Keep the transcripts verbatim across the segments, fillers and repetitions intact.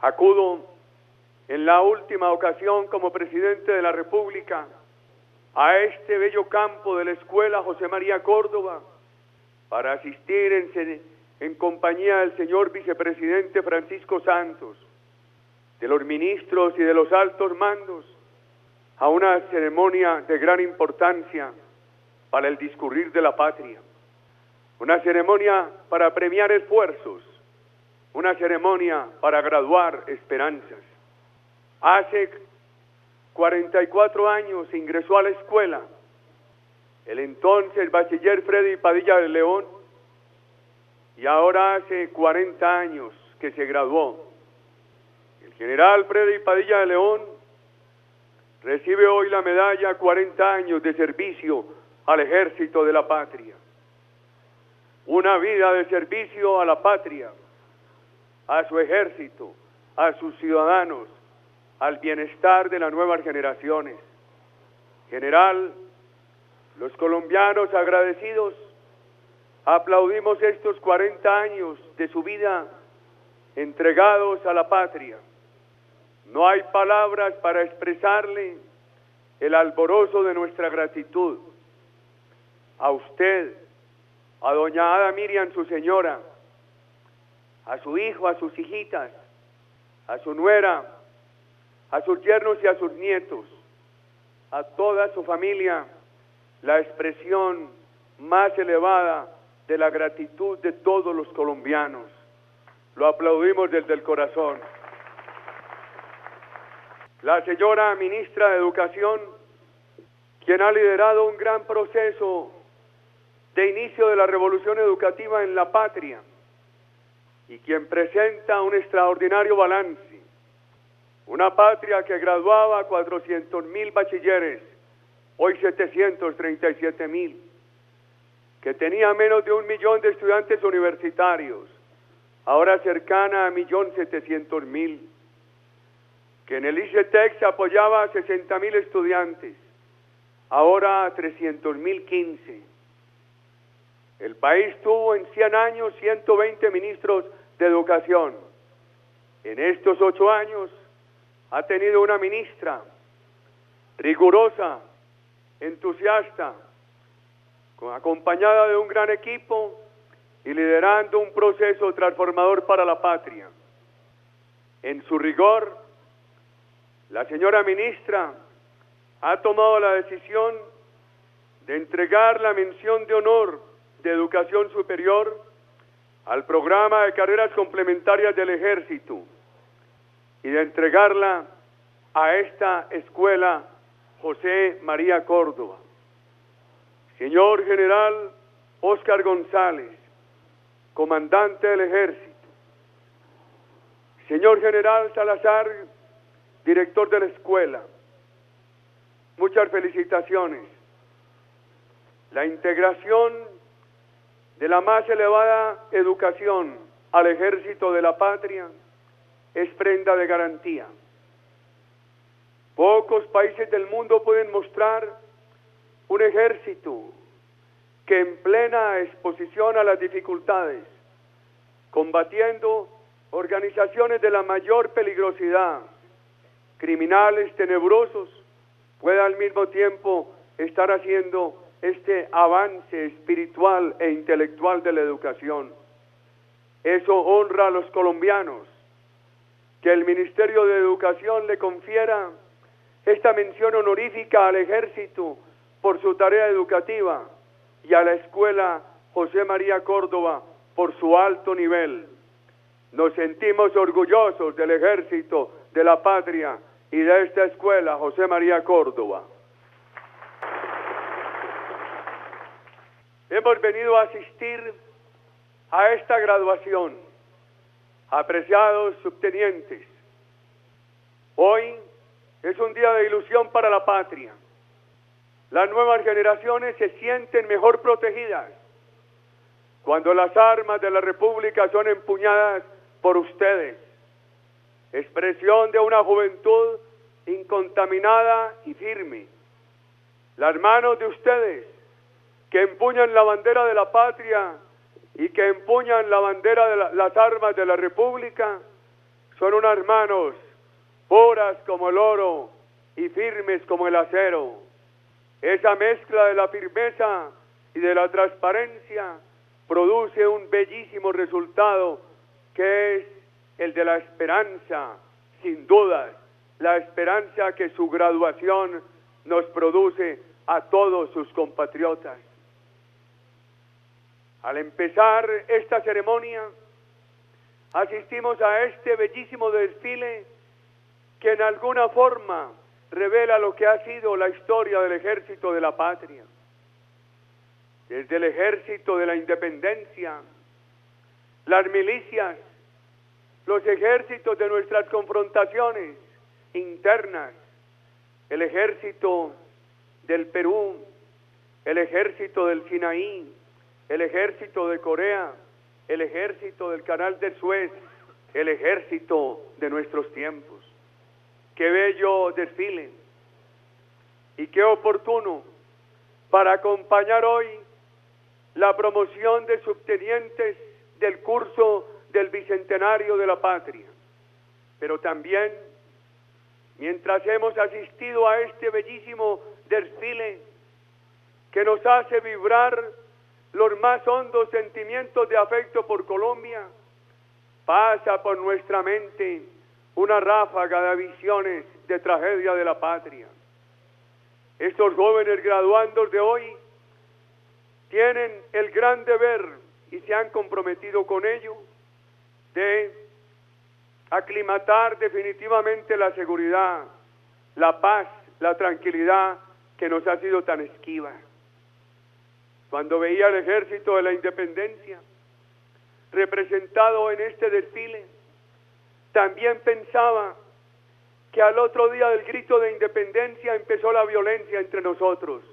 Acudo en la última ocasión como presidente de la República a este bello campo de la Escuela José María Córdoba para asistir en, en compañía del señor vicepresidente Francisco Santos, de los ministros y de los altos mandos, a una ceremonia de gran importancia para el discurrir de la patria, una ceremonia para premiar esfuerzos, una ceremonia para graduar esperanzas. Hace cuarenta y cuatro años ingresó a la escuela el entonces bachiller Freddy Padilla de León, y ahora hace cuarenta años que se graduó. El general Freddy Padilla de León recibe hoy la medalla cuarenta años de servicio al ejército de la patria. Una vida de servicio a la patria, a su ejército, a sus ciudadanos, al bienestar de las nuevas generaciones. General, los colombianos agradecidos aplaudimos estos cuarenta años de su vida entregados a la patria. No hay palabras para expresarle el alborozo de nuestra gratitud. A usted, a doña Ada Miriam, su señora, a su hijo, a sus hijitas, a su nuera, a sus yernos y a sus nietos, a toda su familia, la expresión más elevada de la gratitud de todos los colombianos. Lo aplaudimos desde el corazón. La señora ministra de Educación, quien ha liderado un gran proceso de inicio de la revolución educativa en la patria y quien presenta un extraordinario balance. Una patria que graduaba cuatrocientos mil bachilleres, hoy setecientos treinta y siete mil, que tenía menos de un millón de estudiantes universitarios, ahora cercana a un millón setecientos mil, que en el ICETEX se apoyaba a sesenta mil estudiantes, ahora a trescientos mil quince. El país tuvo en cien años ciento veinte ministros de educación. En estos ocho años ha tenido una ministra rigurosa, entusiasta, acompañada de un gran equipo y liderando un proceso transformador para la patria. En su rigor, la señora ministra ha tomado la decisión de entregar la mención de honor de educación superior al programa de carreras complementarias del ejército y de entregarla a esta escuela José María Córdoba. Señor general Óscar González, comandante del ejército. Señor general Salazar, director de la escuela. Muchas felicitaciones. La integración de la más elevada educación al ejército de la patria es prenda de garantía. Pocos países del mundo pueden mostrar un ejército que en plena exposición a las dificultades, combatiendo organizaciones de la mayor peligrosidad, criminales tenebrosos, pueda al mismo tiempo estar haciendo este avance espiritual e intelectual de la educación. Eso honra a los colombianos, que el Ministerio de Educación le confiera esta mención honorífica al ejército por su tarea educativa y a la escuela José María Córdoba por su alto nivel. Nos sentimos orgullosos del ejército de la patria y de esta escuela José María Córdoba. Hemos venido a asistir a esta graduación, apreciados subtenientes. Hoy es un día de ilusión para la patria. Las nuevas generaciones se sienten mejor protegidas cuando las armas de la República son empuñadas por ustedes, expresión de una juventud incontaminada y firme. Las manos de ustedes que empuñan la bandera de la patria y que empuñan la bandera de la, las armas de la República son unas manos puras como el oro y firmes como el acero. Esa mezcla de la firmeza y de la transparencia produce un bellísimo resultado que es el de la esperanza, sin dudas, la esperanza que su graduación nos produce a todos sus compatriotas. Al empezar esta ceremonia, asistimos a este bellísimo desfile que en alguna forma revela lo que ha sido la historia del Ejército de la Patria. Desde el Ejército de la Independencia, las milicias, los ejércitos de nuestras confrontaciones internas, el Ejército del Perú, el Ejército del Sinaí, el Ejército de Corea, el Ejército del Canal de Suez, el Ejército de nuestros tiempos. Qué bello desfile y qué oportuno para acompañar hoy la promoción de subtenientes del curso del Bicentenario de la Patria. Pero también, mientras hemos asistido a este bellísimo desfile que nos hace vibrar los más hondos sentimientos de afecto por Colombia, pasa por nuestra mente una ráfaga de visiones de tragedia de la patria. Estos jóvenes graduandos de hoy tienen el gran deber y se han comprometido con ello de aclimatar definitivamente la seguridad, la paz, la tranquilidad que nos ha sido tan esquiva. Cuando veía el Ejército de la Independencia representado en este desfile, también pensaba que al otro día del grito de independencia empezó la violencia entre nosotros.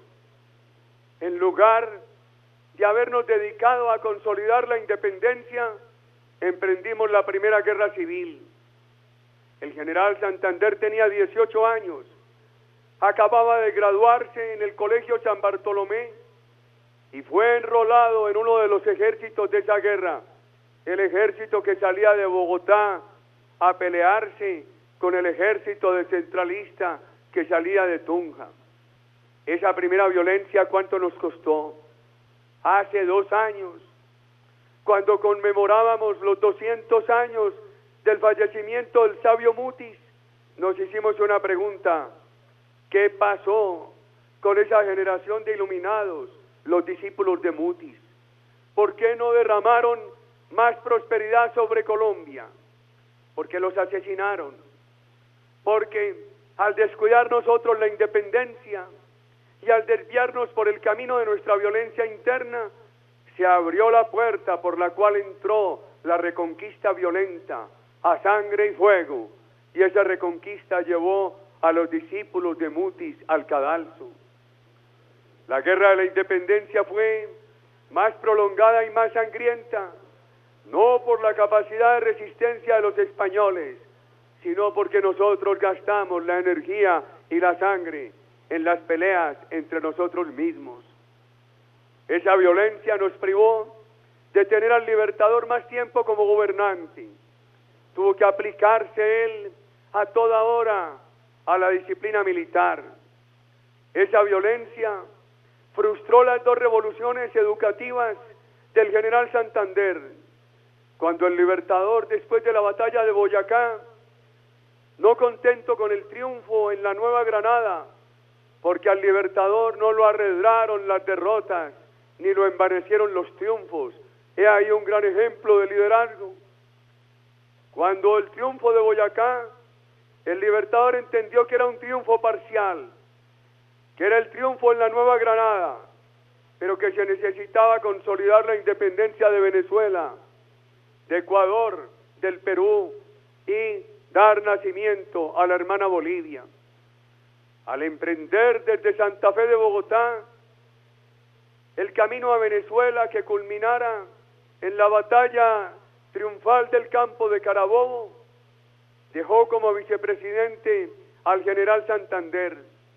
En lugar de habernos dedicado a consolidar la independencia, emprendimos la primera guerra civil. El general Santander tenía dieciocho años, acababa de graduarse en el Colegio San Bartolomé y fue enrolado en uno de los ejércitos de esa guerra, el ejército que salía de Bogotá a pelearse con el ejército de centralista que salía de Tunja. Esa primera violencia, ¿cuánto nos costó? Hace dos años, cuando conmemorábamos los doscientos años del fallecimiento del sabio Mutis, nos hicimos una pregunta: ¿qué pasó con esa generación de iluminados, los discípulos de Mutis? ¿Por qué no derramaron más prosperidad sobre Colombia? Porque los asesinaron, porque al descuidar nosotros la independencia y al desviarnos por el camino de nuestra violencia interna, se abrió la puerta por la cual entró la reconquista violenta a sangre y fuego, y esa reconquista llevó a los discípulos de Mutis al cadalso. La guerra de la independencia fue más prolongada y más sangrienta, no por la capacidad de resistencia de los españoles, sino porque nosotros gastamos la energía y la sangre en las peleas entre nosotros mismos. Esa violencia nos privó de tener al Libertador más tiempo como gobernante. Tuvo que aplicarse él a toda hora a la disciplina militar. Esa violencia frustró las dos revoluciones educativas del general Santander, cuando el Libertador, después de la batalla de Boyacá, no contento con el triunfo en la Nueva Granada, porque al Libertador no lo arredraron las derrotas, ni lo envanecieron los triunfos. He ahí un gran ejemplo de liderazgo. Cuando el triunfo de Boyacá, el Libertador entendió que era un triunfo parcial, que era el triunfo en la Nueva Granada, pero que se necesitaba consolidar la independencia de Venezuela, de Ecuador, del Perú, y dar nacimiento a la hermana Bolivia. Al emprender desde Santa Fe de Bogotá el camino a Venezuela, que culminara en la batalla triunfal del campo de Carabobo, dejó como vicepresidente al general Santander,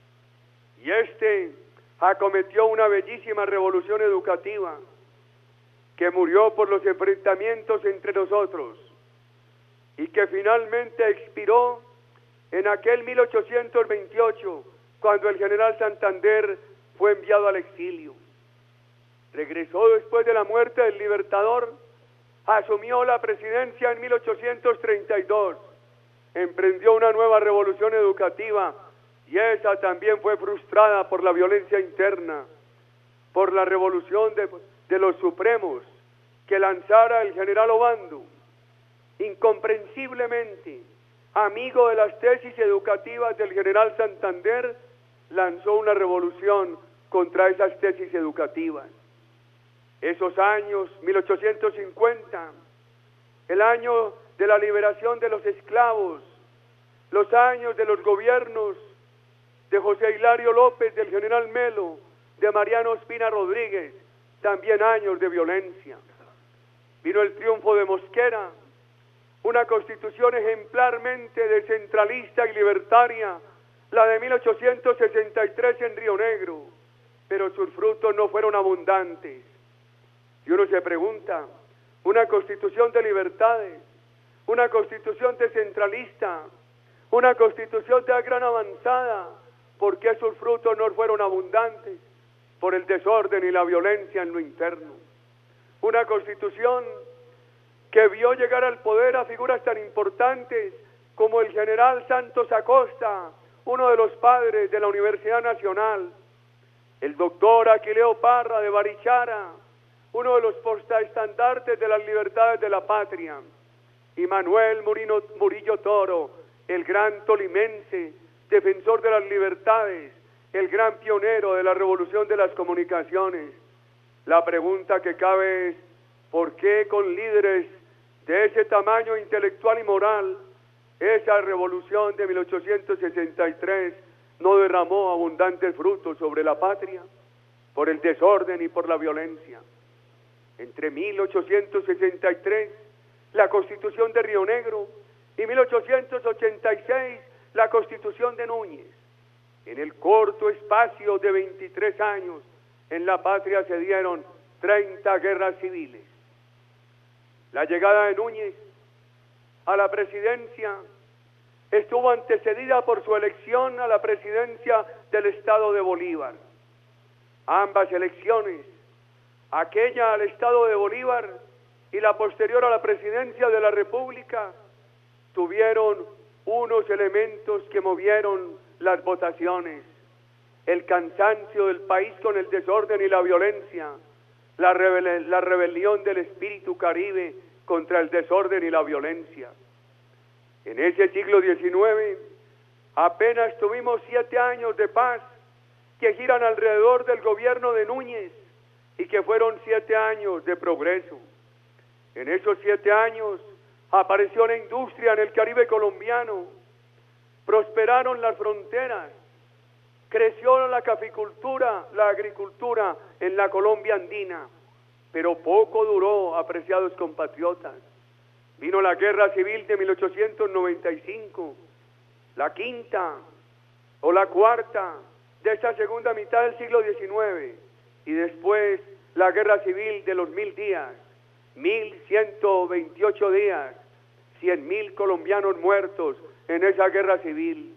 y este acometió una bellísima revolución educativa que murió por los enfrentamientos entre nosotros y que finalmente expiró en aquel mil ochocientos veintiocho, cuando el general Santander fue enviado al exilio. Regresó después de la muerte del Libertador, asumió la presidencia en mil ochocientos treinta y dos, emprendió una nueva revolución educativa, y esa también fue frustrada por la violencia interna, por la revolución de, de los supremos que lanzara el general Obando. Incomprensiblemente, amigo de las tesis educativas del general Santander, lanzó una revolución contra esas tesis educativas. Esos años, mil ochocientos cincuenta, el año de la liberación de los esclavos, los años de los gobiernos de José Hilario López, del general Melo, de Mariano Ospina Rodríguez, también años de violencia. Vino el triunfo de Mosquera, una constitución ejemplarmente descentralista y libertaria, la de mil ochocientos sesenta y tres en Río Negro, pero sus frutos no fueron abundantes. Y uno se pregunta, una constitución de libertades, una constitución descentralista, una constitución de gran avanzada, ¿por qué sus frutos no fueron abundantes? Por el desorden y la violencia en lo interno. Una constitución que vio llegar al poder a figuras tan importantes como el general Santos Acosta, uno de los padres de la Universidad Nacional, el doctor Aquileo Parra de Barichara, uno de los portaestandartes de las libertades de la patria, y Manuel Murino, Murillo Toro, el gran tolimense, defensor de las libertades, el gran pionero de la revolución de las comunicaciones. La pregunta que cabe es, ¿por qué con líderes de ese tamaño intelectual y moral, esa revolución de mil ochocientos sesenta y tres no derramó abundantes frutos sobre la patria? Por el desorden y por la violencia. Entre mil ochocientos sesenta y tres, la Constitución de Río Negro, y mil ochocientos ochenta y seis, la Constitución de Núñez. En el corto espacio de veintitrés años, en la patria se dieron treinta guerras civiles. La llegada de Núñez a la presidencia estuvo antecedida por su elección a la presidencia del Estado de Bolívar. Ambas elecciones, aquella al Estado de Bolívar y la posterior a la presidencia de la República, tuvieron unos elementos que movieron las votaciones: el cansancio del país con el desorden y la violencia, la, rebel la rebelión del espíritu caribe contra el desorden y la violencia. En ese siglo diecinueve apenas tuvimos siete años de paz que giran alrededor del gobierno de Núñez y que fueron siete años de progreso. En esos siete años apareció la industria en el Caribe colombiano, prosperaron las fronteras, creció la caficultura, la agricultura en la Colombia andina, pero poco duró, apreciados compatriotas. Vino la Guerra Civil de mil ochocientos noventa y cinco, la quinta o la cuarta de esta segunda mitad del siglo diecinueve, y después la Guerra Civil de los mil días, mil ciento veintiocho días, cien mil colombianos muertos en esa guerra civil.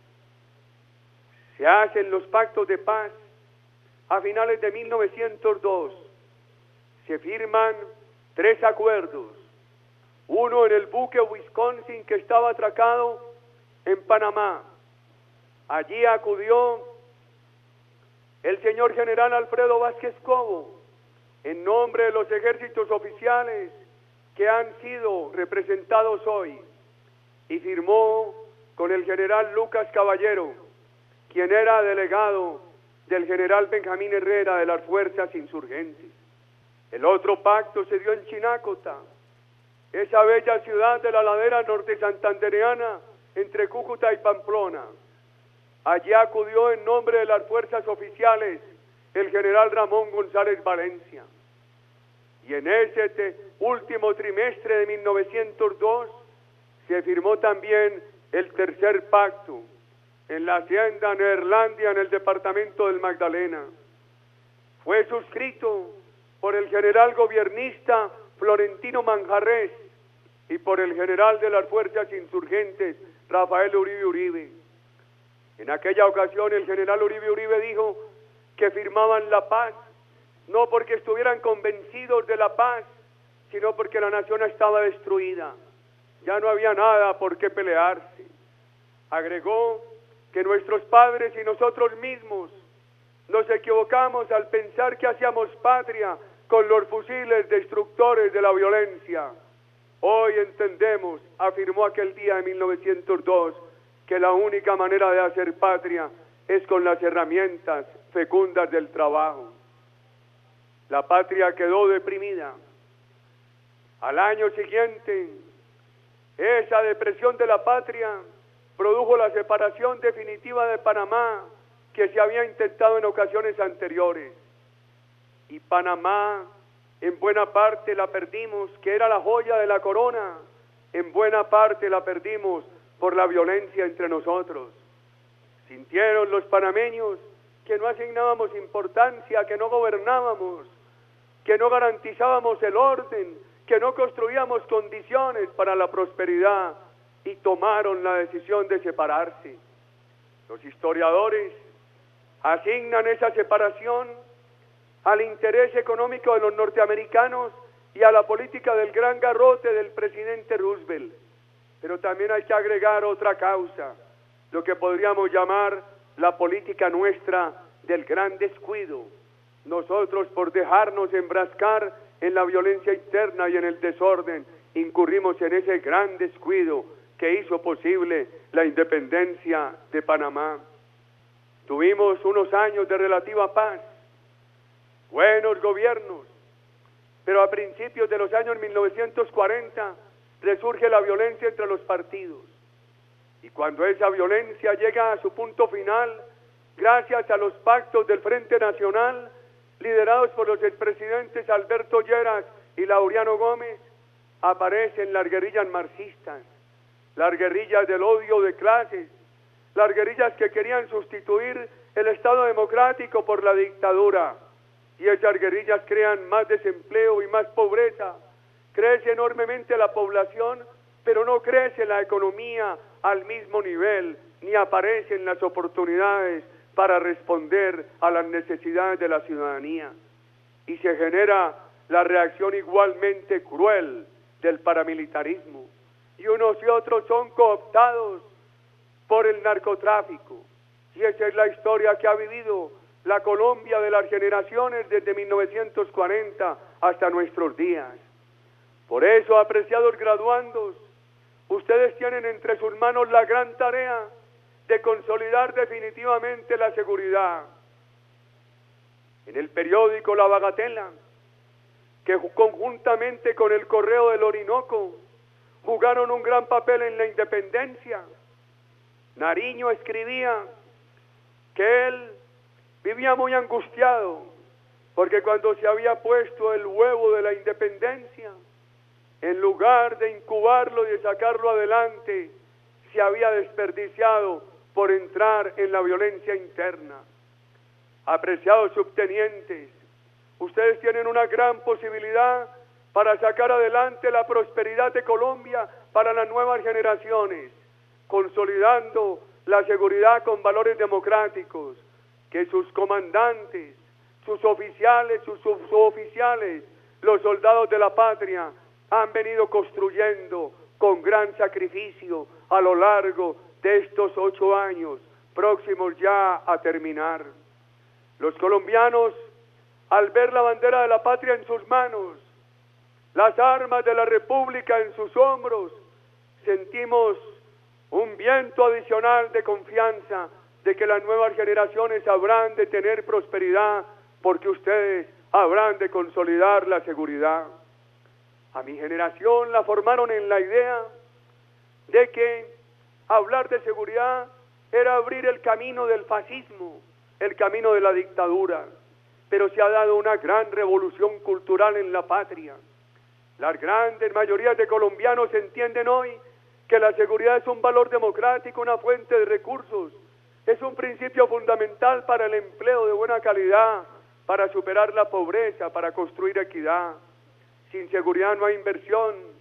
Se hacen los pactos de paz a finales de mil novecientos dos, se firman tres acuerdos, uno en el buque Wisconsin que estaba atracado en Panamá. Allí acudió el señor general Alfredo Vázquez Cobo en nombre de los ejércitos oficiales que han sido representados hoy, y firmó con el general Lucas Caballero, quien era delegado del general Benjamín Herrera de las fuerzas insurgentes. El otro pacto se dio en Chinácota, esa bella ciudad de la ladera norte santandereana entre Cúcuta y Pamplona. Allí acudió en nombre de las fuerzas oficiales el general Ramón González Valencia. Y en ese te, último trimestre de mil novecientos dos se firmó también el tercer pacto en la hacienda Neerlandia en el departamento del Magdalena. Fue suscrito por el general gobiernista Florentino Manjarrés y por el general de las fuerzas insurgentes, Rafael Uribe Uribe. En aquella ocasión el general Uribe Uribe dijo que firmaban la paz, no porque estuvieran convencidos de la paz, sino porque la nación estaba destruida. Ya no había nada por qué pelearse. Agregó que nuestros padres y nosotros mismos nos equivocamos al pensar que hacíamos patria con los fusiles destructores de la violencia. Hoy entendemos, afirmó aquel día de mil novecientos dos, que la única manera de hacer patria es con las herramientas fecundas del trabajo. La patria quedó deprimida. Al año siguiente, esa depresión de la patria produjo la separación definitiva de Panamá, que se había intentado en ocasiones anteriores. Y Panamá, en buena parte la perdimos, que era la joya de la corona, en buena parte la perdimos por la violencia entre nosotros. Sintieron los panameños que no asignábamos importancia, que no gobernábamos, que no garantizábamos el orden, que no construíamos condiciones para la prosperidad, y tomaron la decisión de separarse. Los historiadores asignan esa separación al interés económico de los norteamericanos y a la política del gran garrote del presidente Roosevelt. Pero también hay que agregar otra causa, lo que podríamos llamar la política nuestra del gran descuido. Nosotros, por dejarnos embrascar en la violencia interna y en el desorden, incurrimos en ese gran descuido que hizo posible la independencia de Panamá. Tuvimos unos años de relativa paz, buenos gobiernos, pero a principios de los años mil novecientos cuarenta resurge la violencia entre los partidos. Y cuando esa violencia llega a su punto final, gracias a los pactos del Frente Nacional, liderados por los expresidentes Alberto Lleras y Laureano Gómez, aparecen las guerrillas marxistas, las guerrillas del odio de clases, las guerrillas que querían sustituir el Estado democrático por la dictadura. Y esas guerrillas crean más desempleo y más pobreza. Crece enormemente la población, pero no crece la economía al mismo nivel, ni aparecen las oportunidades para responder a las necesidades de la ciudadanía. Y se genera la reacción igualmente cruel del paramilitarismo. Y unos y otros son cooptados por el narcotráfico. Y esa es la historia que ha vivido la Colombia de las generaciones desde mil novecientos cuarenta hasta nuestros días. Por eso, apreciados graduandos, ustedes tienen entre sus manos la gran tarea de consolidar definitivamente la seguridad. En el periódico La Bagatela, que conjuntamente con el Correo del Orinoco jugaron un gran papel en la independencia, Nariño escribía que él vivía muy angustiado, porque cuando se había puesto el huevo de la independencia, en lugar de incubarlo y de sacarlo adelante, se había desperdiciado por entrar en la violencia interna. Apreciados subtenientes, ustedes tienen una gran posibilidad para sacar adelante la prosperidad de Colombia para las nuevas generaciones, consolidando la seguridad con valores democráticos, que sus comandantes, sus oficiales, sus suboficiales, los soldados de la patria, han venido construyendo con gran sacrificio a lo largo de estos ocho años, próximos ya a terminar. Los colombianos, al ver la bandera de la patria en sus manos, las armas de la República en sus hombros, sentimos un viento adicional de confianza de que las nuevas generaciones habrán de tener prosperidad, porque ustedes habrán de consolidar la seguridad. A mi generación la formaron en la idea de que hablar de seguridad era abrir el camino del fascismo, el camino de la dictadura, pero se ha dado una gran revolución cultural en la patria. Las grandes mayorías de colombianos entienden hoy que la seguridad es un valor democrático, una fuente de recursos, es un principio fundamental para el empleo de buena calidad, para superar la pobreza, para construir equidad. Sin seguridad no hay inversión,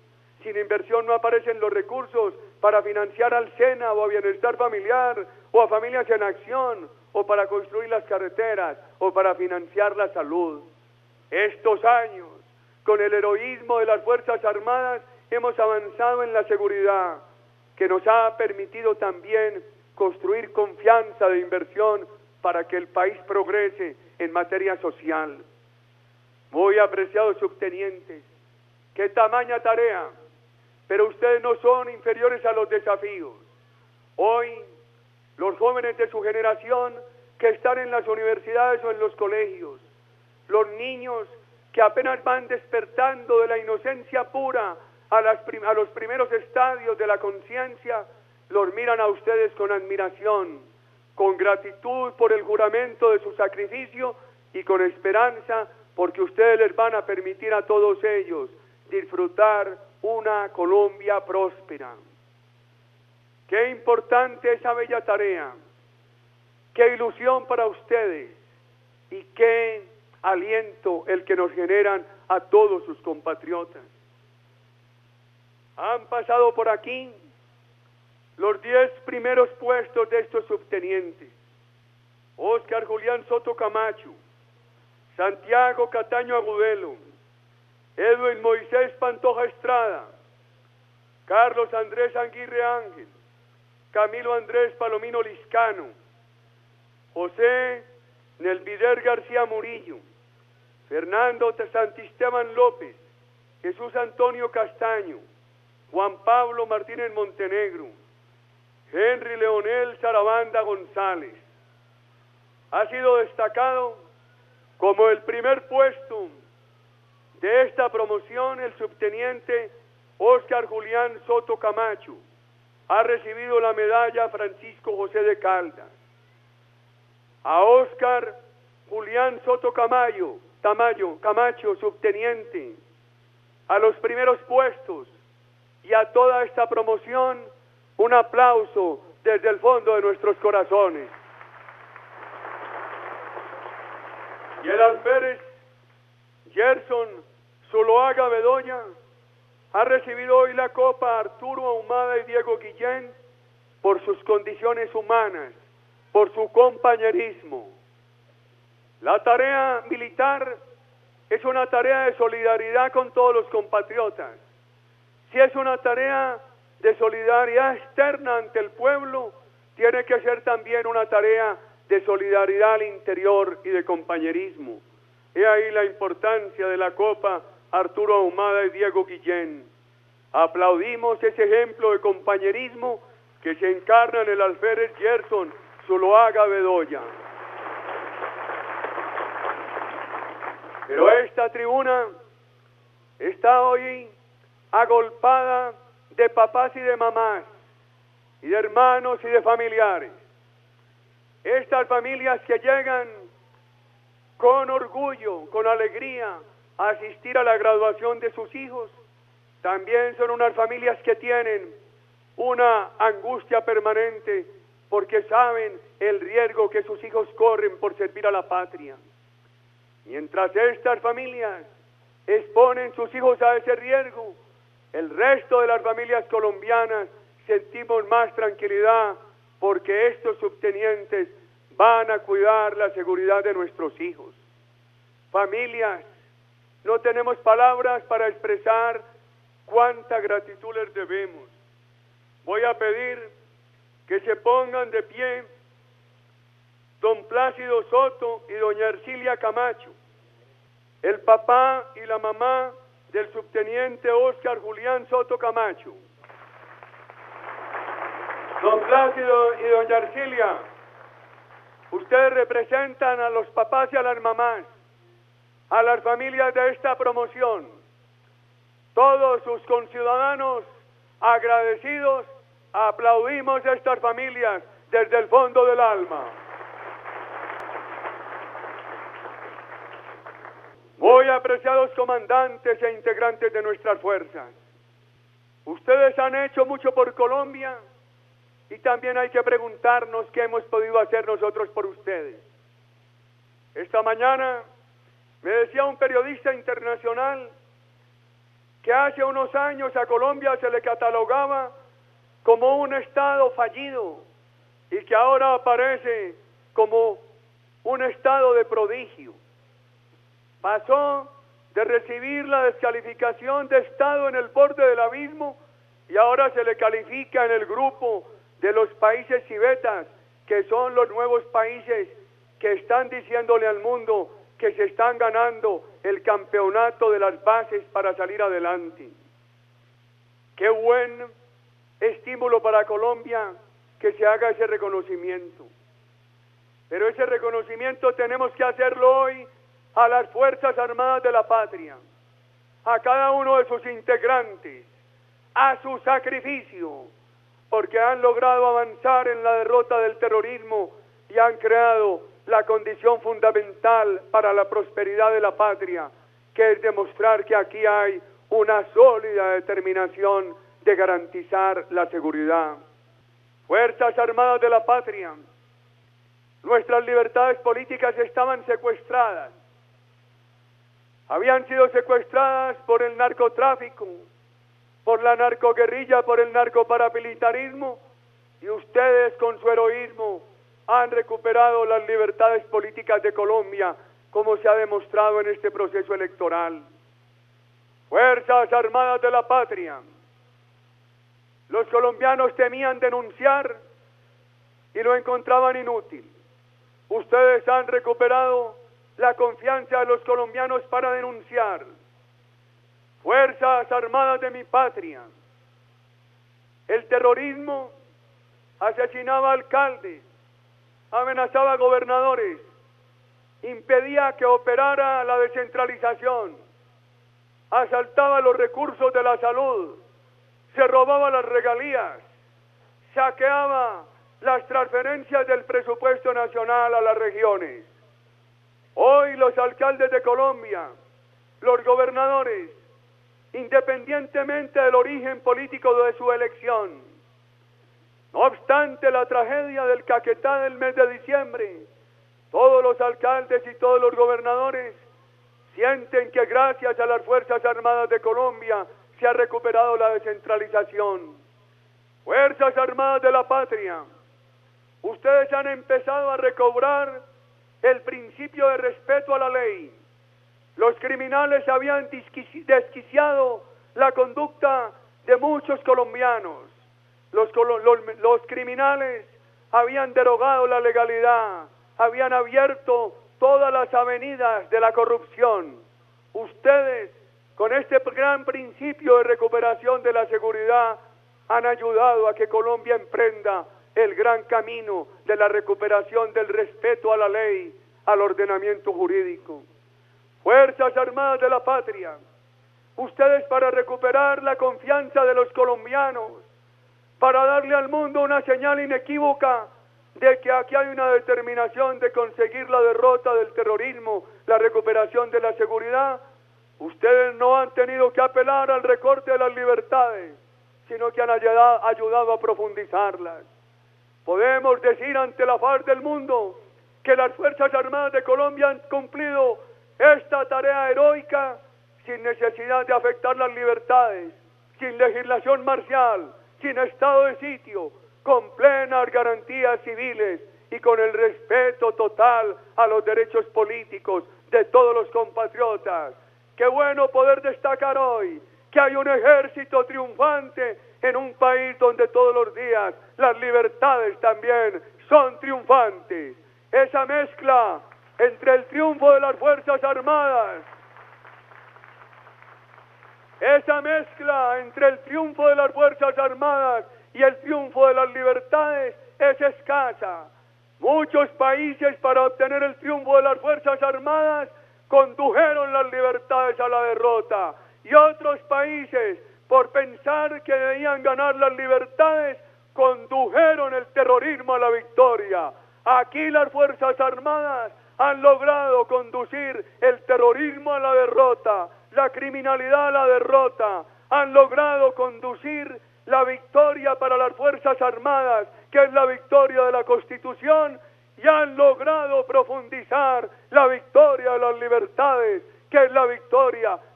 Sin inversión no aparecen los recursos para financiar al SENA o a Bienestar Familiar o a Familias en Acción o para construir las carreteras o para financiar la salud. Estos años, con el heroísmo de las Fuerzas Armadas, hemos avanzado en la seguridad, que nos ha permitido también construir confianza de inversión para que el país progrese en materia social. Muy apreciados subtenientes, qué tamaña tarea, pero ustedes no son inferiores a los desafíos. Hoy, los jóvenes de su generación que están en las universidades o en los colegios, los niños que apenas van despertando de la inocencia pura a, las prim- a los primeros estadios de la conciencia, los miran a ustedes con admiración, con gratitud por el juramento de su sacrificio y con esperanza porque ustedes les van a permitir a todos ellos disfrutar una Colombia próspera. Qué importante esa bella tarea, qué ilusión para ustedes y qué aliento el que nos generan a todos sus compatriotas. Han pasado por aquí los diez primeros puestos de estos subtenientes: Óscar Julián Soto Camacho, Santiago Cataño Agudelo, Edwin Moisés Pantoja Estrada, Carlos Andrés Aguirre Ángel, Camilo Andrés Palomino Liscano, José Nelvider García Murillo, Fernando Santisteban López, Jesús Antonio Castaño, Juan Pablo Martínez Montenegro, Henry Leonel Sarabanda González. Ha sido destacado como el primer puesto de esta promoción el subteniente Óscar Julián Soto Camacho. Ha recibido la medalla Francisco José de Caldas. A Óscar Julián Soto Camayo, Tamayo, Camacho, subteniente, a los primeros puestos y a toda esta promoción, un aplauso desde el fondo de nuestros corazones. Y el alférez Gerson Zuloaga Bedoya ha recibido hoy la copa Arturo Ahumada y Diego Guillén por sus condiciones humanas, por su compañerismo. La tarea militar es una tarea de solidaridad con todos los compatriotas. Si es una tarea de solidaridad externa ante el pueblo, tiene que ser también una tarea de solidaridad al interior y de compañerismo. He ahí la importancia de la Copa Arturo Ahumada y Diego Guillén. Aplaudimos ese ejemplo de compañerismo que se encarna en el alférez Gerson Zuloaga Bedoya. Pero esta tribuna está hoy agolpada de papás y de mamás, y de hermanos y de familiares. Estas familias que llegan con orgullo, con alegría, a asistir a la graduación de sus hijos, también son unas familias que tienen una angustia permanente porque saben el riesgo que sus hijos corren por servir a la patria. Mientras estas familias exponen sus hijos a ese riesgo, el resto de las familias colombianas sentimos más tranquilidad porque estos subtenientes van a cuidar la seguridad de nuestros hijos. Familias, no tenemos palabras para expresar cuánta gratitud les debemos. Voy a pedir que se pongan de pie don Plácido Soto y doña Ercilia Camacho, el papá y la mamá del subteniente Óscar Julián Soto Camacho. Don Plácido y doña Ercilia, ustedes representan a los papás y a las mamás, a las familias de esta promoción. Todos sus conciudadanos agradecidos, aplaudimos a estas familias desde el fondo del alma. Muy apreciados comandantes e integrantes de nuestras fuerzas, ustedes han hecho mucho por Colombia y también hay que preguntarnos qué hemos podido hacer nosotros por ustedes. Esta mañana me decía un periodista internacional que hace unos años a Colombia se le catalogaba como un Estado fallido y que ahora aparece como un estado de prodigio. Pasó de recibir la descalificación de Estado en el borde del abismo y ahora se le califica en el grupo de los países civetas, que son los nuevos países que están diciéndole al mundo que se están ganando el campeonato de las bases para salir adelante. Qué buen estímulo para Colombia que se haga ese reconocimiento. Pero ese reconocimiento tenemos que hacerlo hoy a las Fuerzas Armadas de la patria, a cada uno de sus integrantes, a su sacrificio, porque han logrado avanzar en la derrota del terrorismo y han creado la condición fundamental para la prosperidad de la patria, que es demostrar que aquí hay una sólida determinación de garantizar la seguridad. Fuerzas Armadas de la patria, nuestras libertades políticas estaban secuestradas, habían sido secuestradas por el narcotráfico, por la narcoguerrilla, por el narcoparamilitarismo, y ustedes con su heroísmo han recuperado las libertades políticas de Colombia, como se ha demostrado en este proceso electoral. Fuerzas Armadas de la patria, los colombianos temían denunciar y lo encontraban inútil. Ustedes han recuperado la confianza de los colombianos para denunciar. Fuerzas Armadas de mi patria, el terrorismo asesinaba alcaldes, amenazaba gobernadores, impedía que operara la descentralización, asaltaba los recursos de la salud, se robaba las regalías, saqueaba las transferencias del presupuesto nacional a las regiones. Hoy los alcaldes de Colombia, los gobernadores, independientemente del origen político de su elección, no obstante la tragedia del Caquetá del mes de diciembre, todos los alcaldes y todos los gobernadores sienten que gracias a las Fuerzas Armadas de Colombia se ha recuperado la descentralización. Fuerzas Armadas de la patria, ustedes han empezado a recobrar el principio de respeto a la ley. Los criminales habían desquiciado la conducta de muchos colombianos. Los, los, los criminales habían derogado la legalidad, habían abierto todas las avenidas de la corrupción. Ustedes, con este gran principio de recuperación de la seguridad, han ayudado a que Colombia emprenda el gran camino de la recuperación del respeto a la ley, al ordenamiento jurídico. Fuerzas Armadas de la patria, ustedes, para recuperar la confianza de los colombianos, para darle al mundo una señal inequívoca de que aquí hay una determinación de conseguir la derrota del terrorismo, la recuperación de la seguridad, ustedes no han tenido que apelar al recorte de las libertades, sino que han ayudado, ayudado a profundizarlas. Podemos decir ante la faz del mundo que las Fuerzas Armadas de Colombia han cumplido esta tarea heroica sin necesidad de afectar las libertades, sin legislación marcial, sin estado de sitio, con plenas garantías civiles y con el respeto total a los derechos políticos de todos los compatriotas. Qué bueno poder destacar hoy que hay un ejército triunfante en un país donde todos los días las libertades también son triunfantes. Esa mezcla entre el triunfo de las Fuerzas Armadas, esa mezcla entre el triunfo de las Fuerzas Armadas y el triunfo de las libertades es escasa. Muchos países, para obtener el triunfo de las Fuerzas Armadas, condujeron las libertades a la derrota, y otros países, por pensar que debían ganar las libertades, condujeron el terrorismo a la victoria. Aquí las Fuerzas Armadas han logrado conducir el terrorismo a la derrota, la criminalidad a la derrota, han logrado conducir la victoria para las Fuerzas Armadas, que es la victoria de la Constitución, y han logrado profundizar la victoria de las libertades, que es la victoria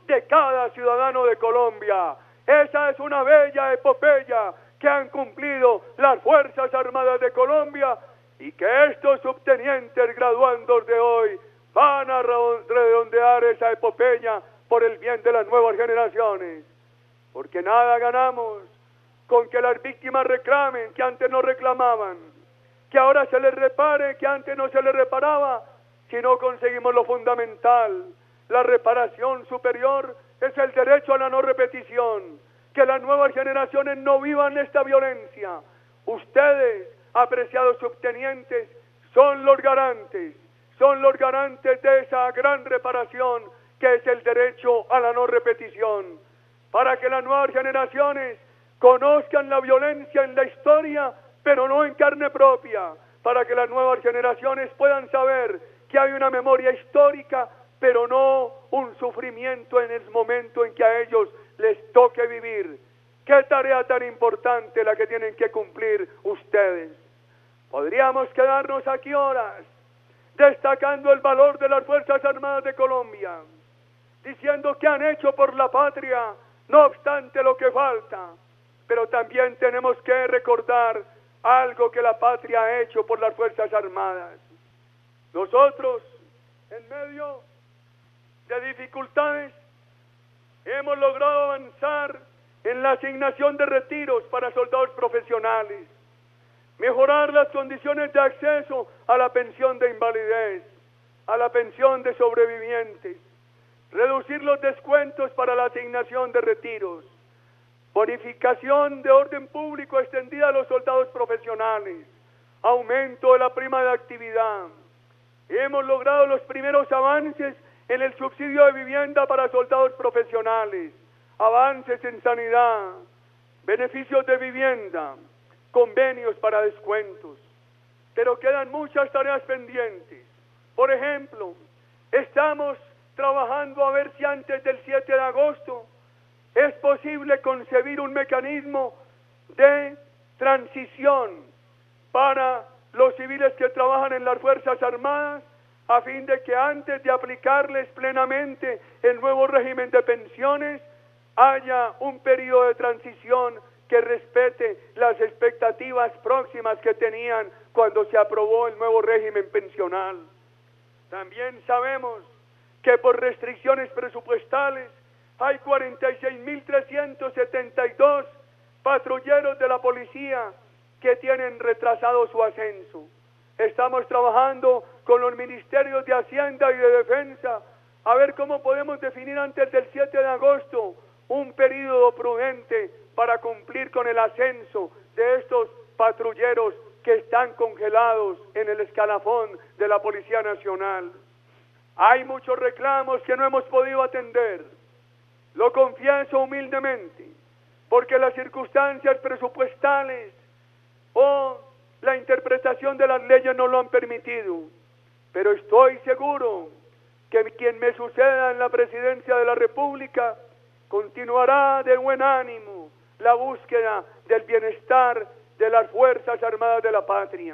de cada ciudadano de Colombia. Esa es una bella epopeya que han cumplido las Fuerzas Armadas de Colombia y que estos subtenientes graduandos de hoy van a redondear esa epopeya por el bien de las nuevas generaciones. Porque nada ganamos con que las víctimas reclamen que antes no reclamaban, que ahora se les repare que antes no se les reparaba, si no conseguimos lo fundamental. La reparación superior es el derecho a la no repetición, que las nuevas generaciones no vivan esta violencia. Ustedes, apreciados subtenientes, son los garantes, son los garantes de esa gran reparación que es el derecho a la no repetición, para que las nuevas generaciones conozcan la violencia en la historia, pero no en carne propia, para que las nuevas generaciones puedan saber que hay una memoria histórica, pero no un sufrimiento en el momento en que a ellos les toque vivir. ¡Qué tarea tan importante la que tienen que cumplir ustedes! Podríamos quedarnos aquí horas destacando el valor de las Fuerzas Armadas de Colombia, diciendo que han hecho por la patria, no obstante lo que falta, pero también tenemos que recordar algo que la patria ha hecho por las Fuerzas Armadas. Nosotros, en medio de dificultades, hemos logrado avanzar en la asignación de retiros para soldados profesionales, mejorar las condiciones de acceso a la pensión de invalidez, a la pensión de sobrevivientes, reducir los descuentos para la asignación de retiros, bonificación de orden público extendida a los soldados profesionales, aumento de la prima de actividad. Hemos logrado los primeros avances en el subsidio de vivienda para soldados profesionales, avances en sanidad, beneficios de vivienda, convenios para descuentos. Pero quedan muchas tareas pendientes. Por ejemplo, estamos trabajando a ver si antes del siete de agosto es posible concebir un mecanismo de transición para los civiles que trabajan en las Fuerzas Armadas, a fin de que antes de aplicarles plenamente el nuevo régimen de pensiones, haya un periodo de transición que respete las expectativas próximas que tenían cuando se aprobó el nuevo régimen pensional. También sabemos que por restricciones presupuestales hay cuarenta y seis mil trescientos setenta y dos patrulleros de la policía que tienen retrasado su ascenso. Estamos trabajando con los ministerios de Hacienda y de Defensa a ver cómo podemos definir antes del siete de agosto un periodo prudente para cumplir con el ascenso de estos patrulleros que están congelados en el escalafón de la Policía Nacional. Hay muchos reclamos que no hemos podido atender. Lo confieso humildemente, porque las circunstancias presupuestales o la interpretación de las leyes no lo han permitido. Pero estoy seguro que quien me suceda en la presidencia de la República continuará de buen ánimo la búsqueda del bienestar de las Fuerzas Armadas de la patria.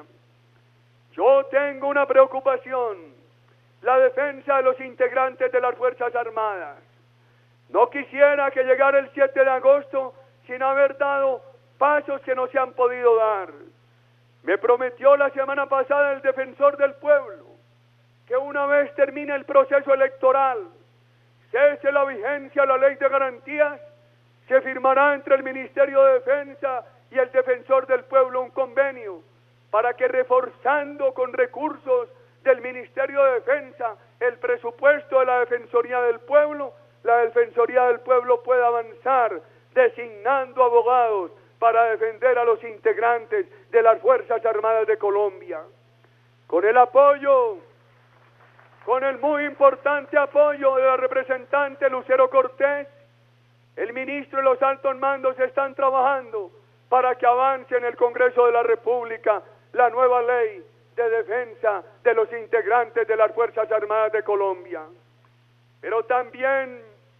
Yo tengo una preocupación: la defensa de los integrantes de las Fuerzas Armadas. No quisiera que llegara el siete de agosto sin haber dado pasos que no se han podido dar. Me prometió la semana pasada el defensor del pueblo que una vez termine el proceso electoral, cese la vigencia de la ley de garantías, se firmará entre el Ministerio de Defensa y el defensor del pueblo un convenio para que, reforzando con recursos del Ministerio de Defensa el presupuesto de la Defensoría del Pueblo, la Defensoría del Pueblo pueda avanzar designando abogados para defender a los integrantes de las Fuerzas Armadas de Colombia. Con el apoyo, con el muy importante apoyo de la representante Lucero Cortés, el ministro y los altos mandos están trabajando para que avance en el Congreso de la República la nueva ley de defensa de los integrantes de las Fuerzas Armadas de Colombia. Pero también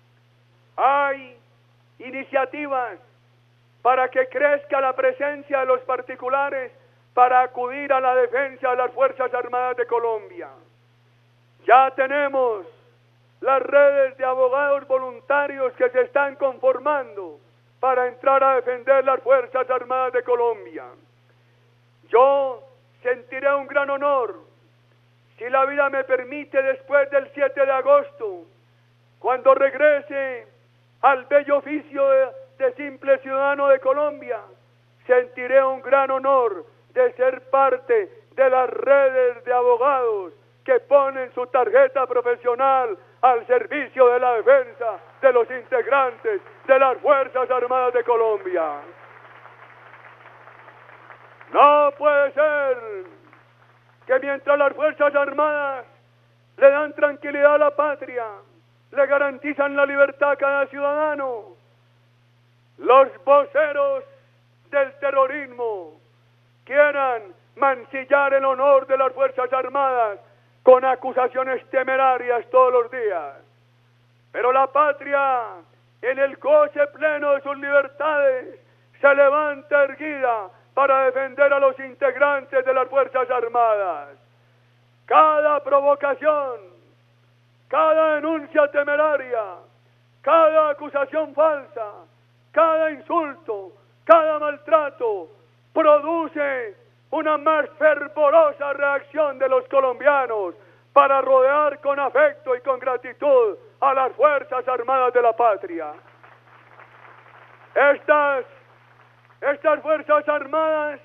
hay iniciativas para que crezca la presencia de los particulares para acudir a la defensa de las Fuerzas Armadas de Colombia. Ya tenemos las redes de abogados voluntarios que se están conformando para entrar a defender las Fuerzas Armadas de Colombia. Yo sentiré un gran honor, si la vida me permite, después del siete de agosto, cuando regrese al bello oficio de, de simple ciudadano de Colombia, sentiré un gran honor de ser parte de las redes de abogados que ponen su tarjeta profesional al servicio de la defensa de los integrantes de las Fuerzas Armadas de Colombia. No puede ser que mientras las Fuerzas Armadas le dan tranquilidad a la patria, le garantizan la libertad a cada ciudadano, los voceros del terrorismo quieran mancillar el honor de las Fuerzas Armadas con acusaciones temerarias todos los días. Pero la patria, en el goce pleno de sus libertades, se levanta erguida para defender a los integrantes de las Fuerzas Armadas. Cada provocación, cada denuncia temeraria, cada acusación falsa, cada insulto, cada maltrato, produce una más fervorosa reacción de los colombianos para rodear con afecto y con gratitud a las Fuerzas Armadas de la patria. Estas, estas Fuerzas Armadas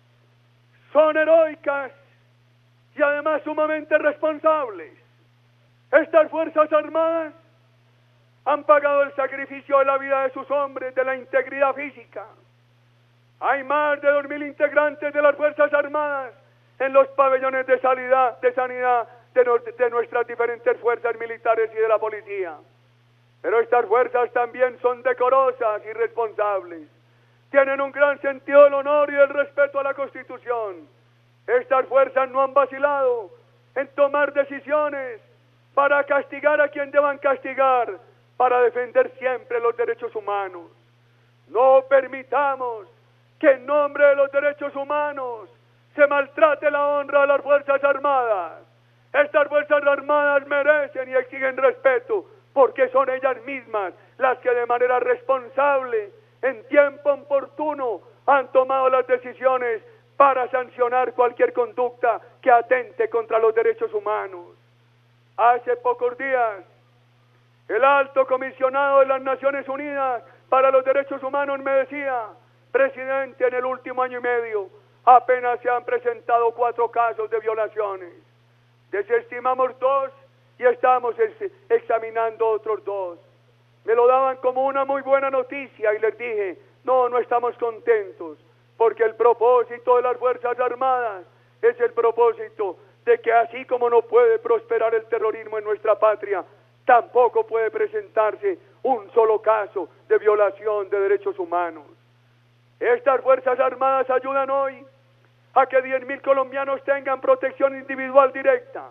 son heroicas y además sumamente responsables. Estas Fuerzas Armadas han pagado el sacrificio de la vida de sus hombres, de la integridad física. Hay más de dos mil integrantes de las Fuerzas Armadas en los pabellones de sanidad, de, sanidad de, no, de nuestras diferentes fuerzas militares y de la policía. Pero estas fuerzas también son decorosas y responsables. Tienen un gran sentido del honor y del respeto a la Constitución. Estas fuerzas no han vacilado en tomar decisiones para castigar a quien deban castigar, para defender siempre los derechos humanos. No permitamos que en nombre de los derechos humanos se maltrate la honra de las Fuerzas Armadas. Estas Fuerzas Armadas merecen y exigen respeto, porque son ellas mismas las que de manera responsable, en tiempo oportuno, han tomado las decisiones para sancionar cualquier conducta que atente contra los derechos humanos. Hace pocos días, el alto comisionado de las Naciones Unidas para los Derechos Humanos me decía: presidente, en el último año y medio apenas se han presentado cuatro casos de violaciones. Desestimamos dos y estamos ex examinando otros dos. Me lo daban como una muy buena noticia y les dije: no, no estamos contentos, porque el propósito de las Fuerzas Armadas es el propósito de que así como no puede prosperar el terrorismo en nuestra patria, tampoco puede presentarse un solo caso de violación de derechos humanos. Estas Fuerzas Armadas ayudan hoy a que diez mil colombianos tengan protección individual directa.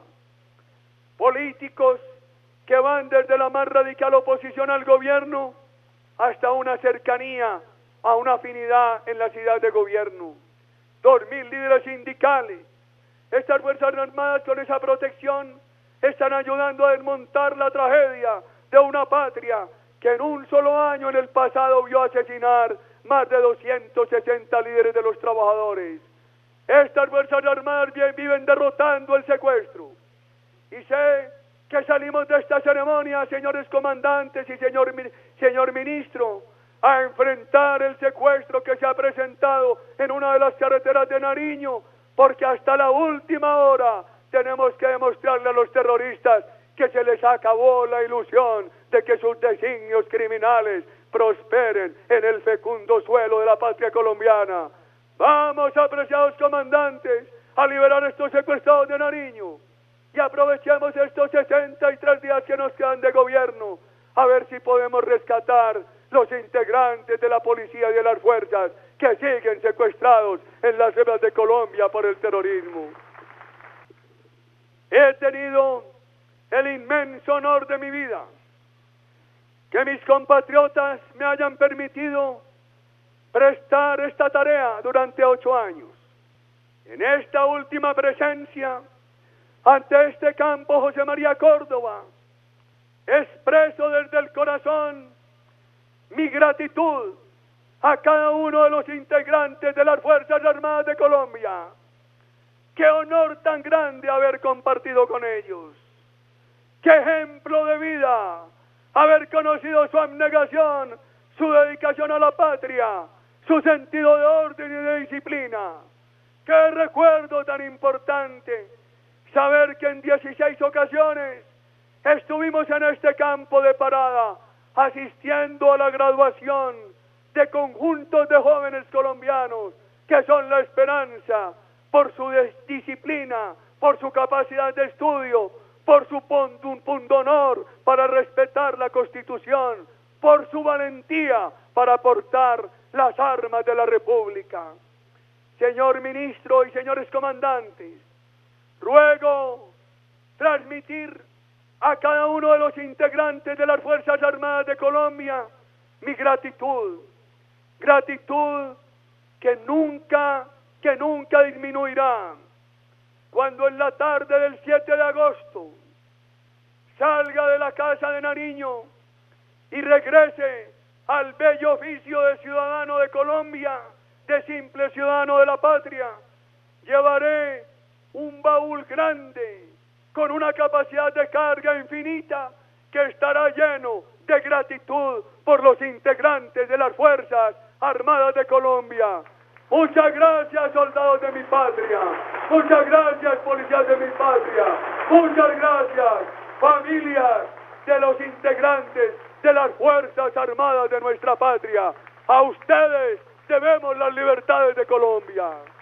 Políticos que van desde la más radical oposición al gobierno hasta una cercanía a una afinidad en la ciudad de gobierno. Dos mil líderes sindicales. Estas Fuerzas Armadas, con esa protección, están ayudando a desmontar la tragedia de una patria que en un solo año en el pasado vio asesinar más de doscientos sesenta líderes de los trabajadores. Estas Fuerzas Armadas viven derrotando el secuestro. Y sé que salimos de esta ceremonia, señores comandantes y señor, señor ministro, a enfrentar el secuestro que se ha presentado en una de las carreteras de Nariño, porque hasta la última hora tenemos que demostrarle a los terroristas que se les acabó la ilusión de que sus designios criminales prosperen en el fecundo suelo de la patria colombiana. Vamos, apreciados comandantes, a liberar estos secuestrados de Nariño y aprovechemos estos sesenta y tres días que nos quedan de gobierno a ver si podemos rescatar los integrantes de la policía y de las fuerzas que siguen secuestrados en las selvas de Colombia por el terrorismo. He tenido el inmenso honor de mi vida que mis compatriotas me hayan permitido prestar esta tarea durante ocho años. En esta última presencia, ante este campo José María Córdoba, expreso desde el corazón mi gratitud a cada uno de los integrantes de las Fuerzas Armadas de Colombia. Qué honor tan grande haber compartido con ellos. Qué ejemplo de vida haber conocido su abnegación, su dedicación a la patria, su sentido de orden y de disciplina. Qué recuerdo tan importante saber que en dieciséis ocasiones estuvimos en este campo de parada asistiendo a la graduación de conjuntos de jóvenes colombianos que son la esperanza por su disciplina, por su capacidad de estudio, por su pundonor para respetar la Constitución, por su valentía para portar las armas de la República. Señor ministro y señores comandantes, ruego transmitir a cada uno de los integrantes de las Fuerzas Armadas de Colombia mi gratitud, gratitud que nunca, que nunca disminuirá. Cuando en la tarde del siete de agosto salga de la Casa de Nariño y regrese al bello oficio de ciudadano de Colombia, de simple ciudadano de la patria, llevaré un baúl grande con una capacidad de carga infinita que estará lleno de gratitud por los integrantes de las Fuerzas Armadas de Colombia. Muchas gracias, soldados de mi patria. Muchas gracias, policías de mi patria. Muchas gracias, familias de los integrantes de las Fuerzas Armadas de nuestra patria. A ustedes debemos las libertades de Colombia.